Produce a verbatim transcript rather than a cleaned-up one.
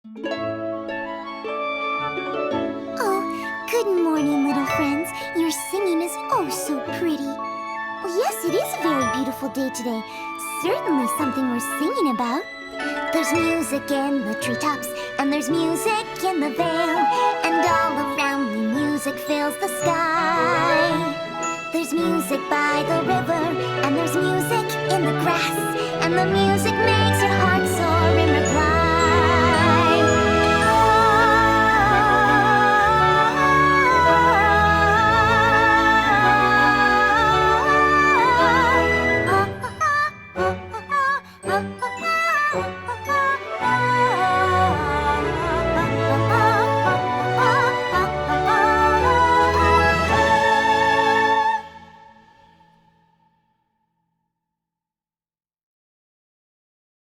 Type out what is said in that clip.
Oh, good morning, little friends. Your singing is oh so pretty. Well, yes, it is a very beautiful day today. Certainly something worth singing about. There's music in the treetops, and there's music in the vale, and all around me music fills the sky. There's music by the river, and there's music in the grass, and the music makes your heart